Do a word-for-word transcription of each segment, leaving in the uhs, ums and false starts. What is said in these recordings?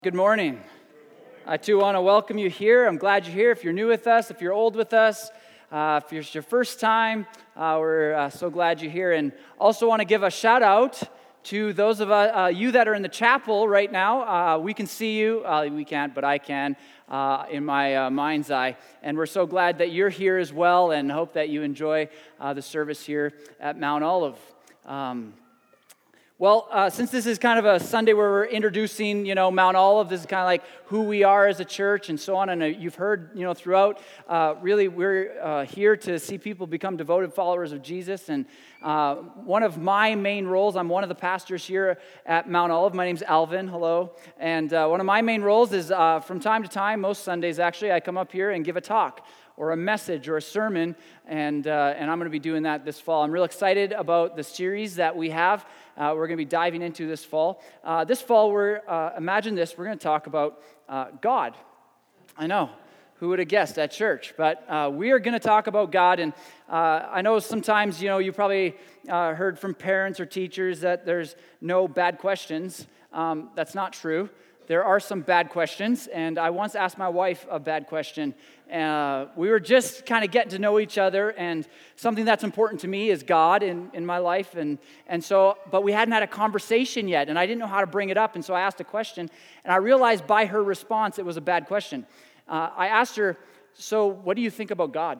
Good morning. I too want to welcome you here. I'm glad you're here. If you're new with us, if you're old with us, uh, if it's your first time, uh, we're uh, so glad you're here. And also want to give a shout out to those of uh, uh, you that are in the chapel right now. Uh, we can see you. Uh, we can't, but I can uh, in my uh, mind's eye. And we're so glad that you're here as well, and hope that you enjoy uh, the service here at Mount Olive. Um, Well, uh, since this is kind of a Sunday where we're introducing, you know, Mount Olive, this is kind of like who we are as a church and so on, and uh, you've heard, you know, throughout, uh, really we're uh, here to see people become devoted followers of Jesus, and uh, one of my main roles, I'm one of the pastors here at Mount Olive. My name's Alvin, hello, and uh, one of my main roles is uh, from time to time, most Sundays actually, I come up here and give a talk or a message or a sermon, and uh, and I'm going to be doing that this fall. I'm real excited about the series that we have. Uh, we're going to be diving into this fall. Uh, this fall, we're uh, imagine this. We're going to talk about uh, God. I know, who would have guessed at church? But uh, we are going to talk about God, and uh, I know sometimes, you know, you probably uh, heard from parents or teachers that there's no bad questions. Um, that's not true. There are some bad questions, and I once asked my wife a bad question. Uh, we were just kind of getting to know each other, and something that's important to me is God in, in my life, and and so, but we hadn't had a conversation yet, and I didn't know how to bring it up, and so I asked a question, and I realized by her response it was a bad question. Uh, I asked her, so what do you think about God?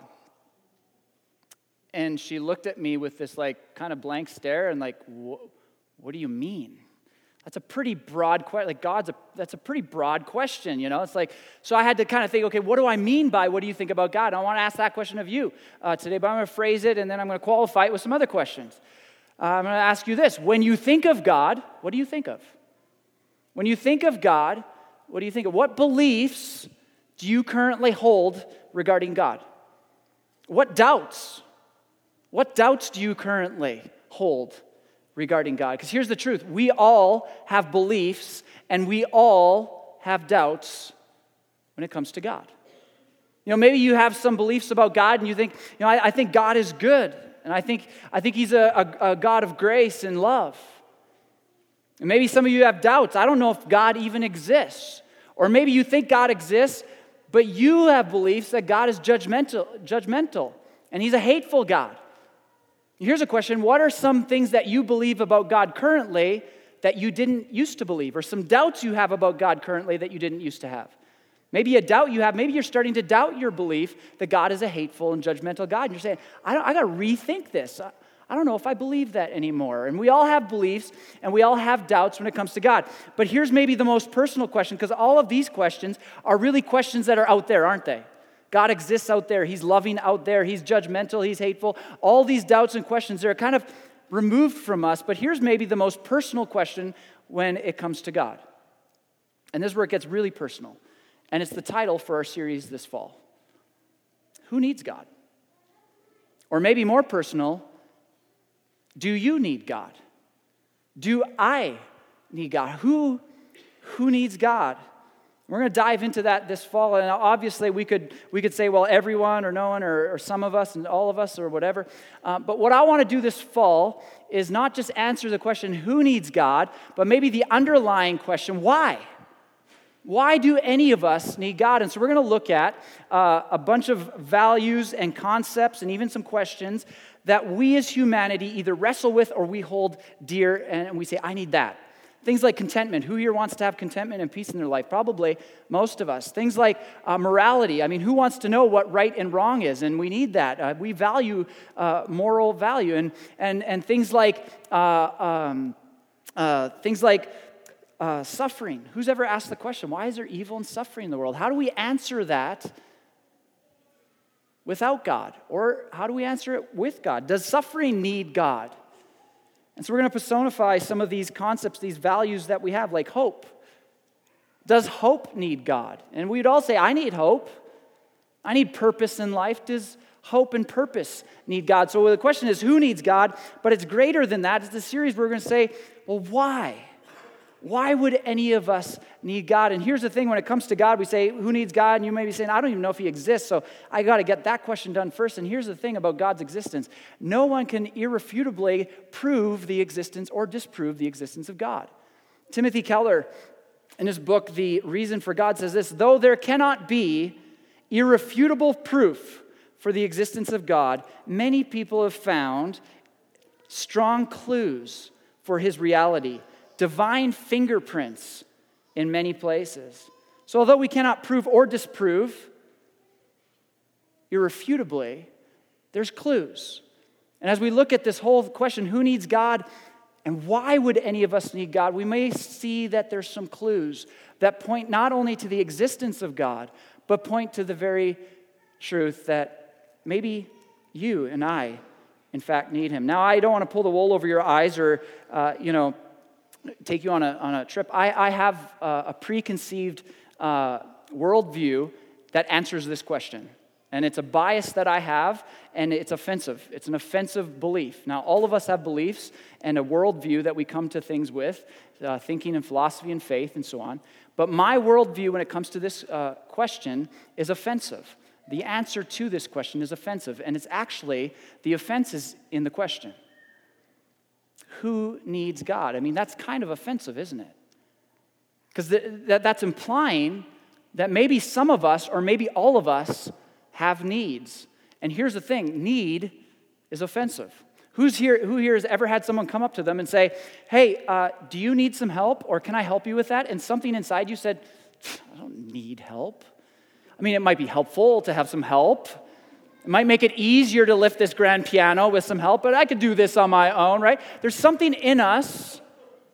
And she looked at me with this like kind of blank stare, and like, what do you mean? That's a pretty broad question. Like God's a that's a pretty broad question, you know. It's like, so I had to kind of think, okay, what do I mean by what do you think about God? And I want to ask that question of you uh, today, but I'm going to phrase it, and then I'm going to qualify it with some other questions. Uh, I'm going to ask you this: when you think of God, what do you think of? When you think of God, what do you think of? What beliefs do you currently hold regarding God? What doubts? What doubts do you currently hold regarding God? Because here's the truth. We all have beliefs and we all have doubts when it comes to God. You know, maybe you have some beliefs about God and you think, you know, I, I think God is good. And I think I think He's a, a, a God of grace and love. And maybe some of you have doubts. I don't know if God even exists. Or maybe you think God exists, but you have beliefs that God is judgmental, judgmental, and He's a hateful God. Here's a question: what are some things that you believe about God currently that you didn't used to believe? Or some doubts you have about God currently that you didn't used to have? Maybe a doubt you have, maybe you're starting to doubt your belief that God is a hateful and judgmental God. And you're saying, I, don't, I got to rethink this. I, I don't know if I believe that anymore. And we all have beliefs and we all have doubts when it comes to God. But here's maybe the most personal question, because all of these questions are really questions that are out there, aren't they? God exists out there. He's loving out there. He's judgmental. He's hateful. All these doubts and questions, they're kind of removed from us. But here's maybe the most personal question when it comes to God. And this is where it gets really personal. And it's the title for our series this fall. Who needs God? Or maybe more personal, do you need God? Do I need God? Who, who needs God? We're going to dive into that this fall, and obviously we could we could say, well, everyone or no one or, or some of us and all of us or whatever. Uh, but what I want to do this fall is not just answer the question, who needs God, but maybe the underlying question, why? Why do any of us need God? And so we're going to look at uh, a bunch of values and concepts and even some questions that we as humanity either wrestle with or we hold dear, and we say, I need that. Things like contentment. Who here wants to have contentment and peace in their life? Probably most of us. Things like uh, morality. I mean, who wants to know what right and wrong is? And we need that. Uh, we value uh, moral value. And and and things like uh, um, uh, things like uh, suffering. Who's ever asked the question, why is there evil and suffering in the world? How do we answer that without God? Or how do we answer it with God? Does suffering need God? And so we're going to personify some of these concepts, these values that we have, like hope. Does hope need God? And we'd all say, I need hope. I need purpose in life. Does hope and purpose need God? So the question is, who needs God? But it's greater than that. It's the series where we're going to say, well, why? Why would any of us need God? And here's the thing, when it comes to God, we say, who needs God? And you may be saying, I don't even know if He exists, so I got to get that question done first. And here's the thing about God's existence. No one can irrefutably prove the existence or disprove the existence of God. Timothy Keller in his book, The Reason for God, says this: though there cannot be irrefutable proof for the existence of God, many people have found strong clues for his reality, divine fingerprints in many places. So although we cannot prove or disprove irrefutably, there's clues. And as we look at this whole question, who needs God and why would any of us need God, we may see that there's some clues that point not only to the existence of God, but point to the very truth that maybe you and I, in fact, need him. Now, I don't want to pull the wool over your eyes or, uh, you know, take you on a, on a trip. I, I have a, a preconceived uh, worldview that answers this question. And it's a bias that I have, and it's offensive. It's an offensive belief. Now, all of us have beliefs and a worldview that we come to things with, uh, thinking and philosophy and faith and so on. But my worldview when it comes to this uh, question is offensive. The answer to this question is offensive, and it's actually, the offense is in the question. Who needs God? I mean, that's kind of offensive, isn't it? Because th- that, that's implying that maybe some of us, or maybe all of us, have needs. And here's the thing, need is offensive. Who's here, who here has ever had someone come up to them and say, hey, uh, do you need some help, or can I help you with that? And something inside you said, I don't need help. I mean, it might be helpful to have some help. It might make it easier to lift this grand piano with some help, but I could do this on my own, right? There's something in us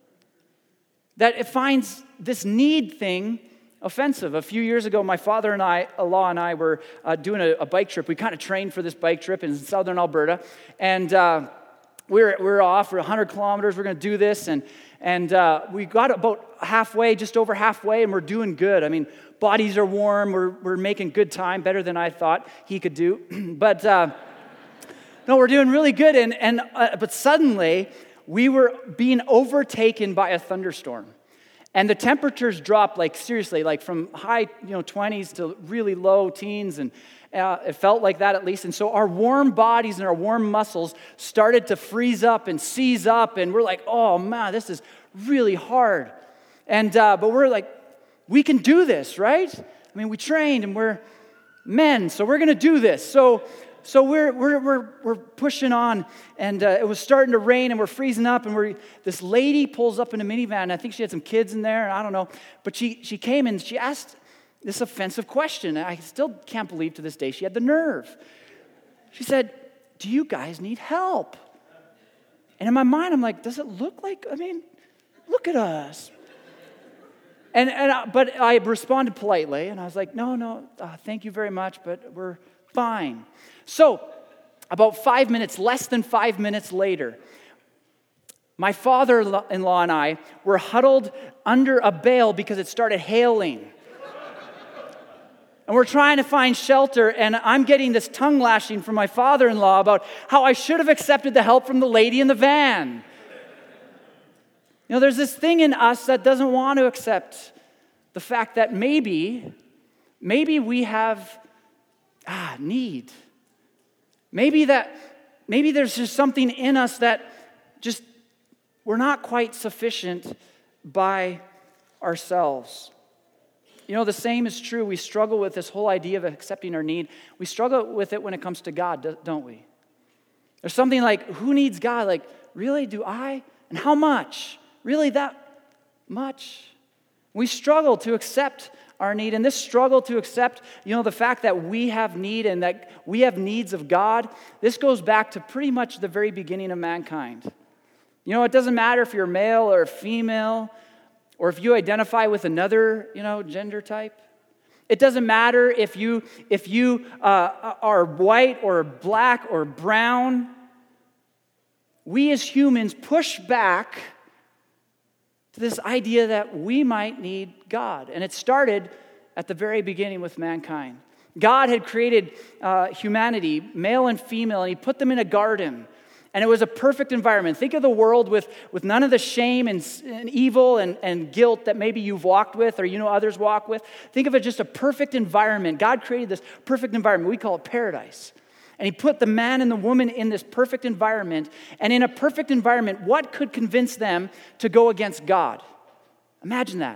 that it finds this need thing offensive. A few years ago, my father-in-law and I were uh, doing a, a bike trip. We kind of trained for this bike trip in southern Alberta, and uh, we were, we were off for one hundred kilometers. We're going to do this, and and uh, we got about halfway, just over halfway, and we're doing good. I mean, bodies are warm. We're we're making good time, better than I thought he could do. but uh, no, we're doing really good. And and uh, but suddenly we were being overtaken by a thunderstorm. And the temperatures dropped, like seriously, like from high, you know, twenties to really low teens, and uh, it felt like that at least. And so our warm bodies and our warm muscles started to freeze up and seize up, and we're like, oh man, this is really hard. And uh, but we're like, we can do this, right? I mean, we trained, and we're men, so we're going to do this. So. So we're we're we're we're pushing on, and uh, it was starting to rain, and we're freezing up, and we're this lady pulls up in a minivan. And I think she had some kids in there, and I don't know, but she she came and she asked this offensive question. I still can't believe to this day she had the nerve. She said, "Do you guys need help?" And in my mind, I'm like, "Does it look like? I mean, look at us." And and I, but I responded politely, and I was like, "No, no, uh, thank you very much, but we're fine." So, about five minutes, less than five minutes later, my father-in-law and I were huddled under a bale because it started hailing. And we're trying to find shelter, and I'm getting this tongue lashing from my father-in-law about how I should have accepted the help from the lady in the van. You know, there's this thing in us that doesn't want to accept the fact that maybe, maybe we have ah, need. Maybe that, maybe there's just something in us that just, we're not quite sufficient by ourselves. You know, the same is true. We struggle with this whole idea of accepting our need. We struggle with it when it comes to God, don't we? There's something like, who needs God? Like, really, do I? And how much? Really, that much? We struggle to accept our need, and this struggle to accept, you know, the fact that we have need and that we have needs of God, this goes back to pretty much the very beginning of mankind. You know, it doesn't matter if you're male or female, or if you identify with another, you know, gender type. It doesn't matter if you if you uh, are white or black or brown. We as humans push back to this idea that we might need God. And it started at the very beginning with mankind. God had created uh, humanity, male and female, and he put them in a garden. And it was a perfect environment. Think of the world with, with none of the shame and, and evil and, and guilt that maybe you've walked with or you know others walk with. Think of it just a perfect environment. God created this perfect environment. We call it paradise. And he put the man and the woman in this perfect environment. And in a perfect environment, what could convince them to go against God? Imagine that.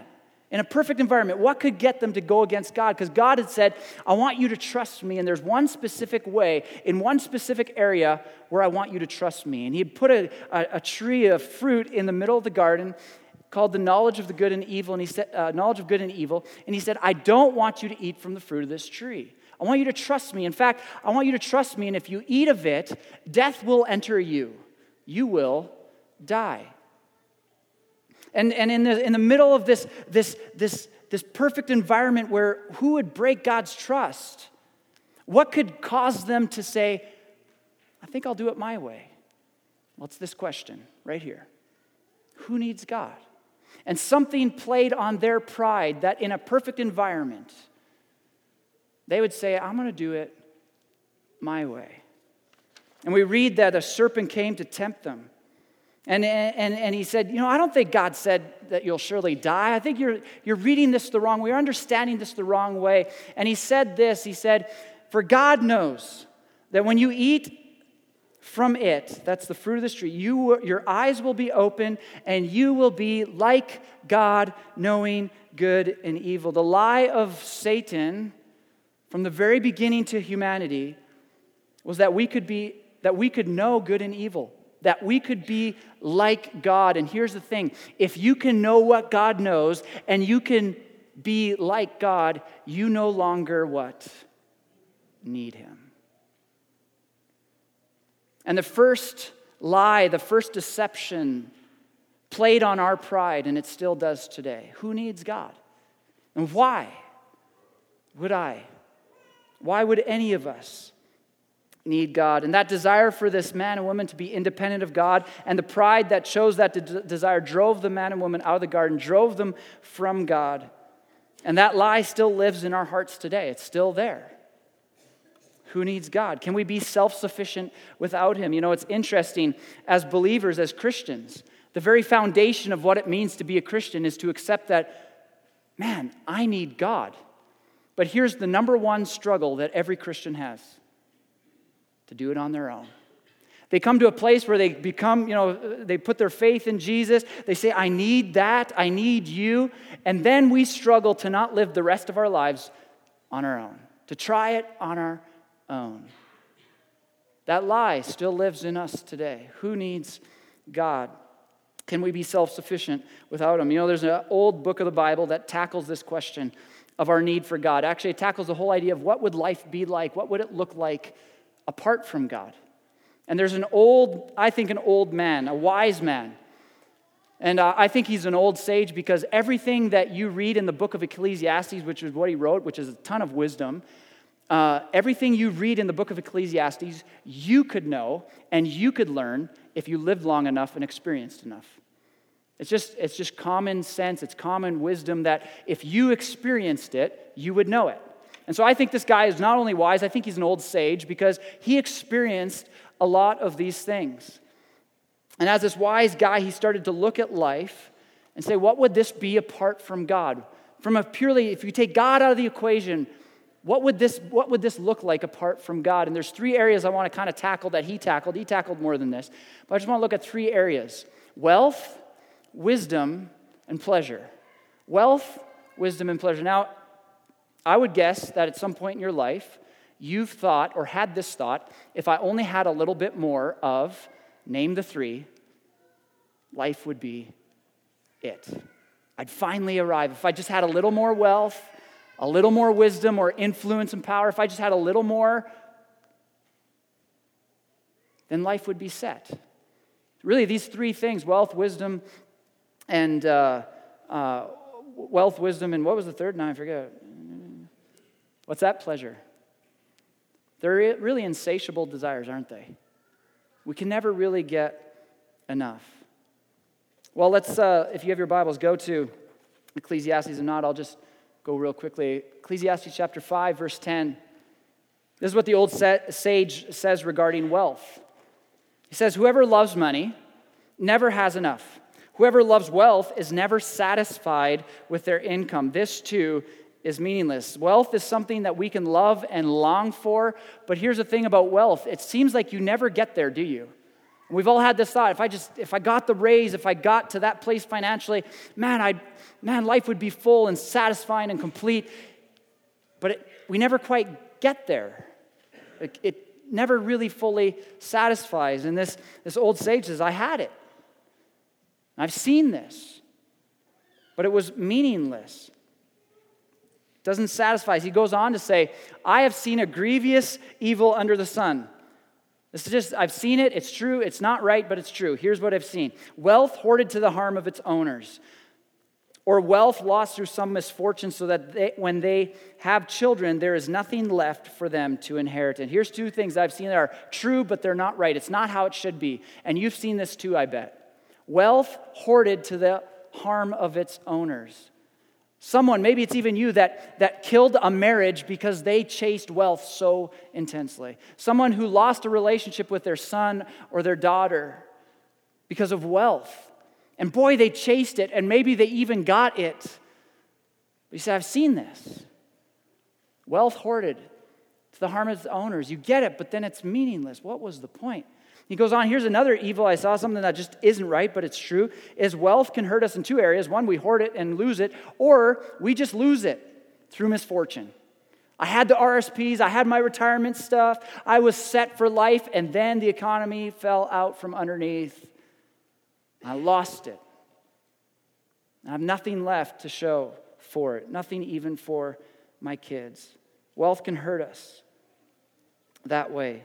In a perfect environment, what could get them to go against God? Because God had said, I want you to trust me, and there's one specific way, in one specific area, where I want you to trust me. And he had put a, a, a tree of fruit in the middle of the garden called the knowledge of the good and evil, and he said, uh, knowledge of good and evil, and he said, I don't want you to eat from the fruit of this tree. I want you to trust me. In fact, I want you to trust me, and if you eat of it, death will enter you. You will die. And, and in the in the middle of this, this, this, this perfect environment where who would break God's trust? What could cause them to say, I think I'll do it my way? Well, it's this question right here. Who needs God? And something played on their pride that in a perfect environment, they would say, I'm going to do it my way. And we read that a serpent came to tempt them. And, and, and he said, you know, I don't think God said that you'll surely die. I think you're, you're reading this the wrong way. You're understanding this the wrong way. And he said this, he said, for God knows that when you eat from it, that's the fruit of this tree, you, your eyes will be open and you will be like God, knowing good and evil. The lie of Satan from the very beginning to humanity was that we could be, that we could know good and evil. That we could be like God. And here's the thing. If you can know what God knows and you can be like God, you no longer what? Need him. And the first lie, the first deception played on our pride, and it still does today. Who needs God? And why would I? Why would any of us need God? And that desire for this man and woman to be independent of God and the pride that chose that de- desire drove the man and woman out of the garden, drove them from God. And that lie still lives in our hearts today. It's still there. Who needs God? Can we be self-sufficient without him? You know, it's interesting, as believers, as Christians, the very foundation of what it means to be a Christian is to accept that, man, I need God. But here's the number one struggle that every Christian has. To do it on their own. They come to a place where they become, you know, they put their faith in Jesus. They say, I need that, I need you. And then we struggle to not live the rest of our lives on our own, to try it on our own. That lie still lives in us today. Who needs God? Can we be self-sufficient without him? You know, there's an old book of the Bible that tackles this question of our need for God. Actually, it tackles the whole idea of what would life be like? What would it look like apart from God? And there's an old, I think an old man, a wise man. And uh, I think he's an old sage because everything that you read in the book of Ecclesiastes, which is what he wrote, which is a ton of wisdom, uh, everything you read in the book of Ecclesiastes, you could know and you could learn if you lived long enough and experienced enough. It's just, it's just common sense, it's common wisdom that if you experienced it, you would know it. And so I think this guy is not only wise, I think he's an old sage because he experienced a lot of these things. And as this wise guy, he started to look at life and say, what would this be apart from God? From a purely, if you take God out of the equation, what would this, what would this look like apart from God? And there's three areas I want to kind of tackle that he tackled. He tackled more than this. But I just want to look at three areas. Wealth, wisdom, and pleasure. Wealth, wisdom, and pleasure. Now, I would guess that at some point in your life, you've thought or had this thought, if I only had a little bit more of, name the three, life would be it. I'd finally arrive. If I just had a little more wealth, a little more wisdom or influence and power, if I just had a little more, then life would be set. Really, these three things, wealth, wisdom, and uh, uh, wealth, wisdom, and what was the third? No, I forget. What's that? Pleasure. They're really insatiable desires, aren't they? We can never really get enough. Well, let's, uh, if you have your Bibles, go to Ecclesiastes. If not, I'll just go real quickly. Ecclesiastes chapter five, verse ten. This is what the old sage says regarding wealth. He says, whoever loves money never has enough. Whoever loves wealth is never satisfied with their income. This, too, is meaningless. Wealth is something that we can love and long for, but here's the thing about wealth. It seems like you never get there, do you? And we've all had this thought, if I just, if I got the raise, if I got to that place financially, man, I, man, life would be full and satisfying and complete. But it, we never quite get there. It, it never really fully satisfies. And this, this old sage says, I had it. I've seen this. But it was meaningless. It doesn't satisfy. He goes on to say, I have seen a grievous evil under the sun. This is just, I've seen it, it's true, it's not right, but it's true. Here's what I've seen. Wealth hoarded to the harm of its owners, or wealth lost through some misfortune so that they, when they have children, there is nothing left for them to inherit. And here's two things I've seen that are true, but they're not right. It's not how it should be. And you've seen this too, I bet. Wealth hoarded to the harm of its owners. Someone, maybe it's even you, that, that killed a marriage because they chased wealth so intensely. Someone who lost a relationship with their son or their daughter because of wealth. And boy, they chased it, and maybe they even got it. But you say, I've seen this. Wealth hoarded to the harm of its owners. You get it, but then it's meaningless. What was the point? He goes on, here's another evil I saw, something that just isn't right, but it's true, is wealth can hurt us in two areas. One, we hoard it and lose it, or we just lose it through misfortune. I had the R S Ps, I had my retirement stuff, I was set for life, and then the economy fell out from underneath. I lost it. I have nothing left to show for it, nothing even for my kids. Wealth can hurt us that way.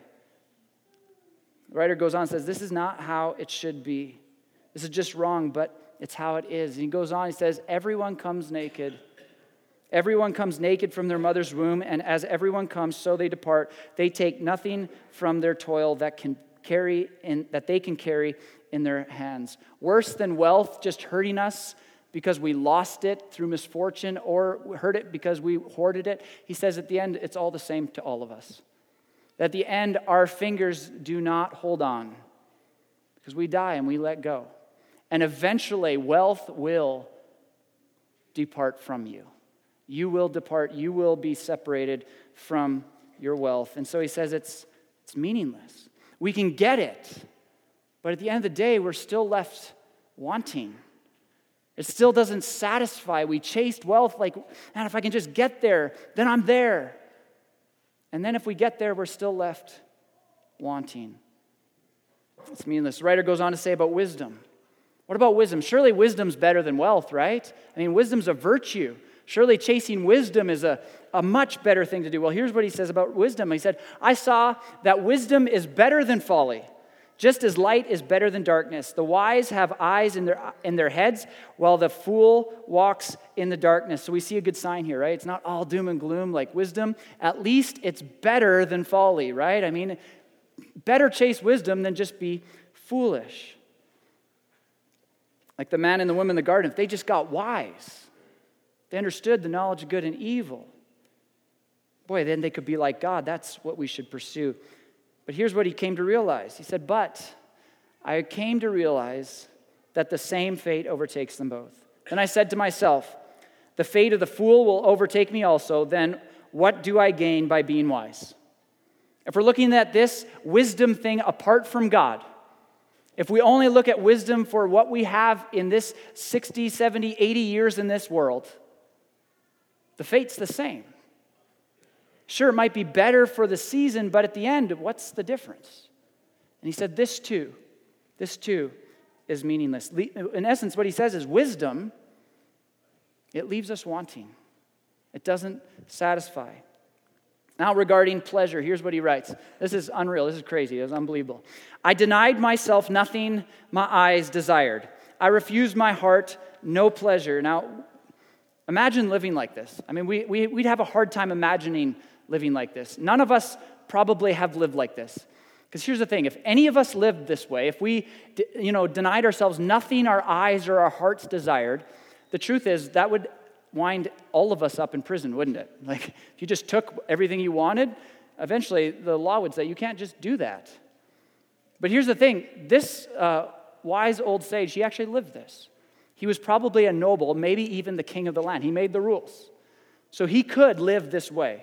The writer goes on and says, this is not how it should be. This is just wrong, but it's how it is. And he goes on, he says, everyone comes naked. Everyone comes naked from their mother's womb, and as everyone comes, so they depart. They take nothing from their toil that can carry in, that they can carry in their hands. Worse than wealth just hurting us because we lost it through misfortune, or hurt it because we hoarded it. He says at the end, it's all the same to all of us. At the end, our fingers do not hold on because we die and we let go. And eventually, wealth will depart from you. You will depart. You will be separated from your wealth. And so he says it's, it's meaningless. We can get it, but at the end of the day, we're still left wanting. It still doesn't satisfy. We chased wealth like, man, if I can just get there, then I'm there. And then if we get there, we're still left wanting. It's meaningless. The writer goes on to say about wisdom. What about wisdom? Surely wisdom's better than wealth, right? I mean, wisdom's a virtue. Surely chasing wisdom is a, a much better thing to do. Well, here's what he says about wisdom. He said, I saw that wisdom is better than folly, just as light is better than darkness. The wise have eyes in their in their heads, while the fool walks in the darkness. So we see a good sign here, right? It's not all doom and gloom like wisdom. At least it's better than folly, right? I mean, better chase wisdom than just be foolish. Like the man and the woman in the garden, if they just got wise, they understood the knowledge of good and evil, boy, then they could be like God. That's what we should pursue. But here's what he came to realize. He said, but I came to realize that the same fate overtakes them both. Then I said to myself, the fate of the fool will overtake me also. Then what do I gain by being wise? If we're looking at this wisdom thing apart from God, if we only look at wisdom for what we have in this sixty, seventy, eighty years in this world, the fate's the same. Sure, it might be better for the season, but at the end, what's the difference? And he said, this too, this too is meaningless. In essence, what he says is wisdom, it leaves us wanting. It doesn't satisfy. Now, regarding pleasure, here's what he writes. This is unreal. This is crazy. It's unbelievable. I denied myself nothing my eyes desired. I refused my heart no pleasure. Now, imagine living like this. I mean, we, we, we'd have a hard time imagining living like this. None of us probably have lived like this. Because here's the thing, if any of us lived this way, if we, you know, denied ourselves nothing our eyes or our hearts desired, the truth is that would wind all of us up in prison, wouldn't it? Like, if you just took everything you wanted, eventually the law would say you can't just do that. But here's the thing, this uh, wise old sage, he actually lived this. He was probably a noble, maybe even the king of the land. He made the rules. So he could live this way.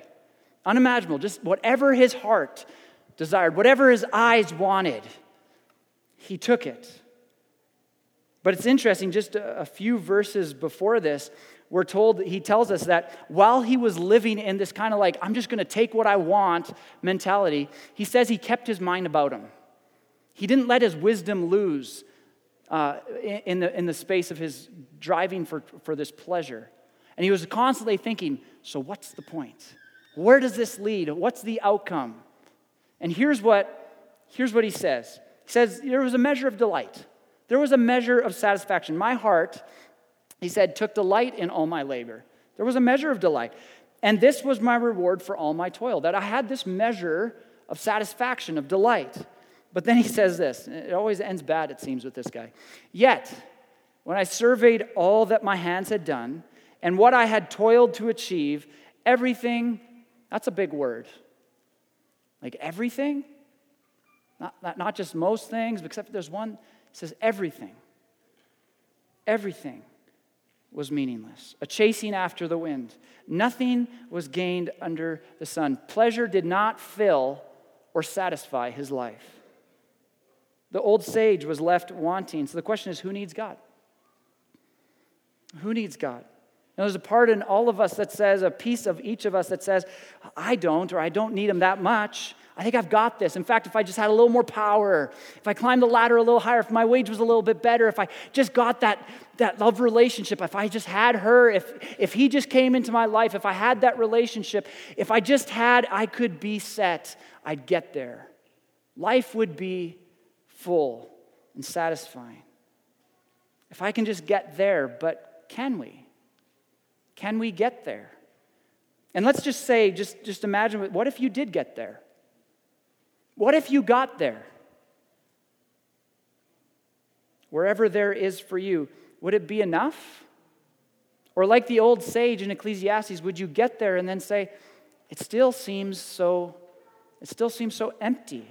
Unimaginable, just whatever his heart desired, whatever his eyes wanted, he took it. But it's interesting, just a, a few verses before this, we're told, he tells us that while he was living in this kind of like, I'm just going to take what I want mentality, he says he kept his mind about him. He didn't let his wisdom lose uh, in, the, in the space of his driving for, for this pleasure. And he was constantly thinking, so what's the point? Where does this lead? What's the outcome? And here's what, here's what he says. He says, there was a measure of delight. There was a measure of satisfaction. My heart, he said, took delight in all my labor. There was a measure of delight. And this was my reward for all my toil, that I had this measure of satisfaction, of delight. But then he says this. It always ends bad, it seems, with this guy. Yet, when I surveyed all that my hands had done and what I had toiled to achieve, everything, that's a big word. Like everything? Not, not, not just most things, except there's one. It says everything. Everything was meaningless. A chasing after the wind. Nothing was gained under the sun. Pleasure did not fill or satisfy his life. The old sage was left wanting. So the question is, who needs God? Who needs God? Now, there's a part in all of us that says, a piece of each of us that says, I don't, or I don't need him that much. I think I've got this. In fact, if I just had a little more power, if I climbed the ladder a little higher, if my wage was a little bit better, if I just got that, that love relationship, if I just had her, if, if he just came into my life, if I had that relationship, if I just had, I could be set, I'd get there. Life would be full and satisfying. If I can just get there, but can we? Can we get there? And let's just say, just, just imagine, what if you did get there? What if you got there? Wherever there is for you, would it be enough? Or like the old sage in Ecclesiastes, would you get there and then say, it still seems so, it still seems so empty?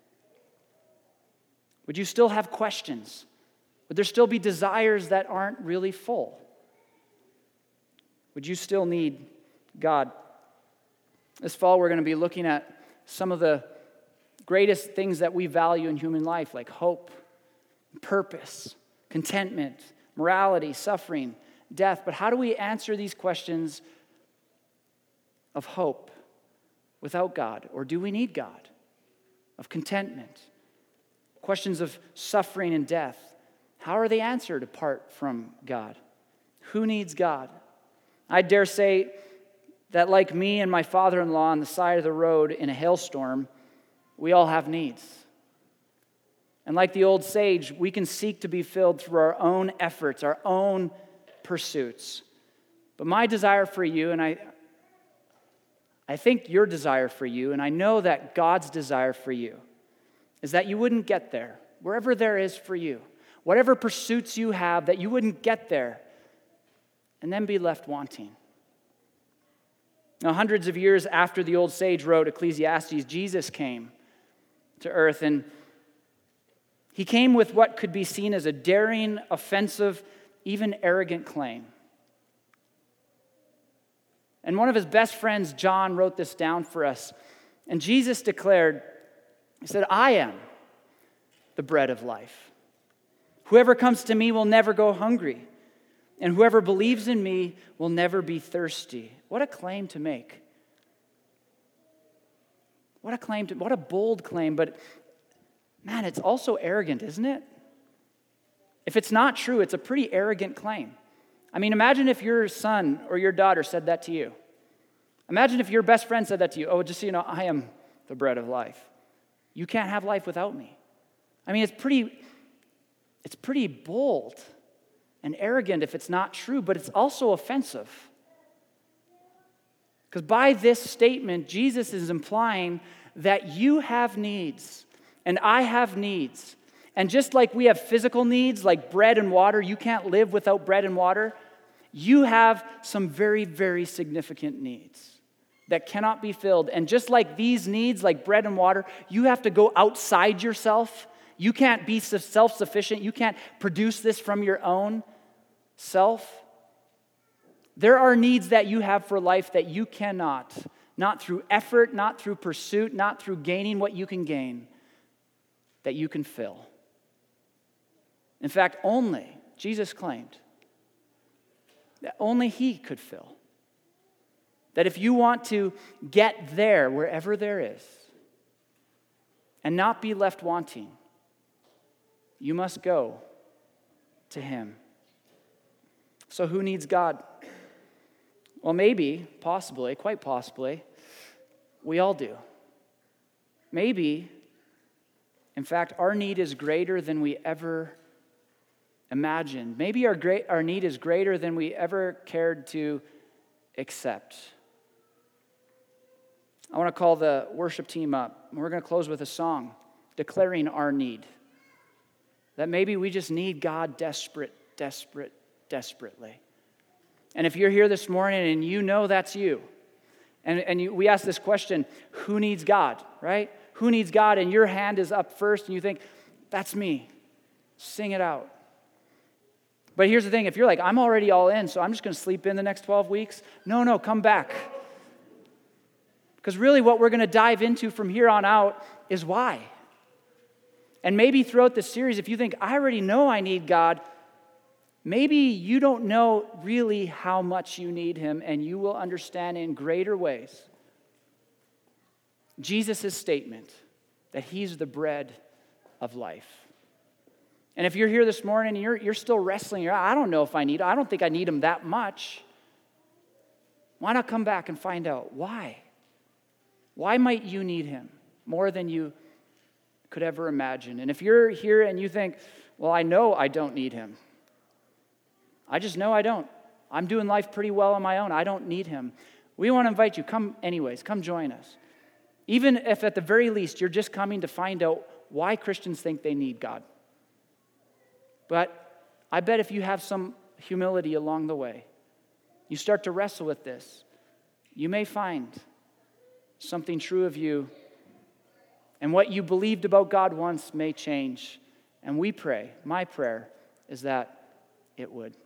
Would you still have questions? Would there still be desires that aren't really full? Would you still need God? This fall, we're going to be looking at some of the greatest things that we value in human life, like hope, purpose, contentment, morality, suffering, death. But how do we answer these questions of hope without God? Or do we need God? Of contentment, questions of suffering and death. How are they answered apart from God? Who needs God? I dare say that like me and my father-in-law on the side of the road in a hailstorm, we all have needs. And like the old sage, we can seek to be filled through our own efforts, our own pursuits. But my desire for you, and I, I think your desire for you, and I know that God's desire for you, is that you wouldn't get there, wherever there is for you. Whatever pursuits you have, that you wouldn't get there and then be left wanting. Now, hundreds of years after the old sage wrote Ecclesiastes, Jesus came to earth, and he came with what could be seen as a daring, offensive, even arrogant claim. And one of his best friends, John, wrote this down for us. And Jesus declared, he said, I am the bread of life. Whoever comes to me will never go hungry, and whoever believes in me will never be thirsty. What a claim to make. What a claim to, what a bold claim, but man, it's also arrogant, isn't it? If it's not true, it's a pretty arrogant claim. I mean, imagine if your son or your daughter said that to you. Imagine if your best friend said that to you. Oh, just so you know, I am the bread of life. You can't have life without me. I mean, it's pretty, it's pretty bold and arrogant if it's not true, but it's also offensive. Because by this statement, Jesus is implying that you have needs and I have needs. And just like we have physical needs like bread and water, you can't live without bread and water, you have some very, very significant needs that cannot be filled. And just like these needs, like bread and water, you have to go outside yourself. You can't be self-sufficient. You can't produce this from your own self. There are needs that you have for life that you cannot, not through effort, not through pursuit, not through gaining what you can gain, that you can fill. In fact, only, Jesus claimed, that only he could fill. That if you want to get there, wherever there is, and not be left wanting, you must go to him. So who needs God? Well, maybe, possibly, quite possibly, we all do. Maybe, in fact, our need is greater than we ever imagined. Maybe our great our need is greater than we ever cared to accept. I want to call the worship team up. We're going to close with a song declaring our need. That maybe we just need God desperate, desperate, desperately. And if you're here this morning and you know that's you, and, and you, we ask this question, who needs God, right? Who needs God? And your hand is up first and you think, that's me. Sing it out. But here's the thing, if you're like, I'm already all in, so I'm just going to sleep in the next twelve weeks. No, no, come back. Because really what we're going to dive into from here on out is why. And maybe throughout this series, if you think, I already know I need God, maybe you don't know really how much you need him, and you will understand in greater ways Jesus' statement that he's the bread of life. And if you're here this morning and you're, you're still wrestling, you're, I don't know if I need him. I don't think I need him that much. Why not come back and find out why? Why might you need him more than you could ever imagine? And if you're here and you think, well, I know I don't need him. I just know I don't. I'm doing life pretty well on my own. I don't need him. We want to invite you. Come anyways. Come join us. Even if at the very least you're just coming to find out why Christians think they need God. But I bet if you have some humility along the way, you start to wrestle with this, you may find something true of you, and what you believed about God once may change. And we pray, my prayer is that it would.